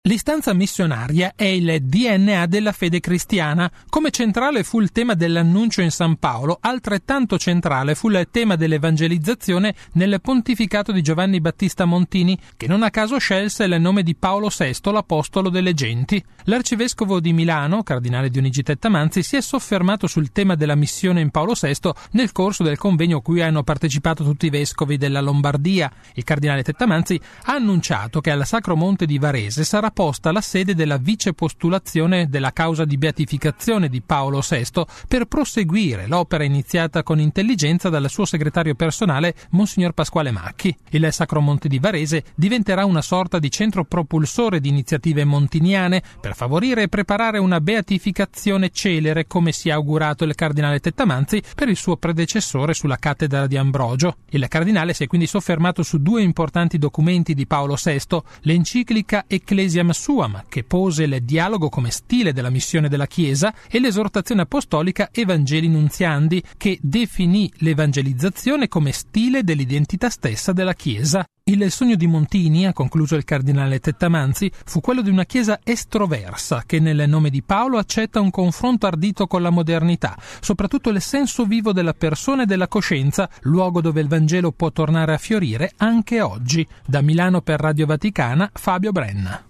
L'istanza missionaria è il DNA della fede cristiana. Come centrale fu il tema dell'annuncio in San Paolo, altrettanto centrale fu il tema dell'evangelizzazione nel pontificato di Giovanni Battista Montini, che non a caso scelse il nome di Paolo VI, l'apostolo delle genti. L'arcivescovo di Milano, cardinale Dionigi Tettamanzi, si è soffermato sul tema della missione in Paolo VI nel corso del convegno a cui hanno partecipato tutti i vescovi della Lombardia. Il cardinale Tettamanzi ha annunciato che al Sacro Monte di Varese sarà posta la sede della vicepostulazione della causa di beatificazione di Paolo VI per proseguire l'opera iniziata con intelligenza dal suo segretario personale, Monsignor Pasquale Macchi. Il Sacro Monte di Varese diventerà una sorta di centro propulsore di iniziative montiniane per favorire e preparare una beatificazione celere, come si è augurato il cardinale Tettamanzi per il suo predecessore sulla cattedra di Ambrogio. Il cardinale si è quindi soffermato su due importanti documenti di Paolo VI, l'enciclica Ecclesiam Suam, che pose il dialogo come stile della missione della Chiesa, e l'esortazione apostolica Evangeli Nunziandi, che definì l'evangelizzazione come stile dell'identità stessa della Chiesa. Il sogno di Montini, ha concluso il cardinale Tettamanzi, fu quello di una Chiesa estroversa che nel nome di Paolo accetta un confronto ardito con la modernità, soprattutto il senso vivo della persona e della coscienza, luogo dove il Vangelo può tornare a fiorire anche oggi. Da Milano per Radio Vaticana, Fabio Brenna.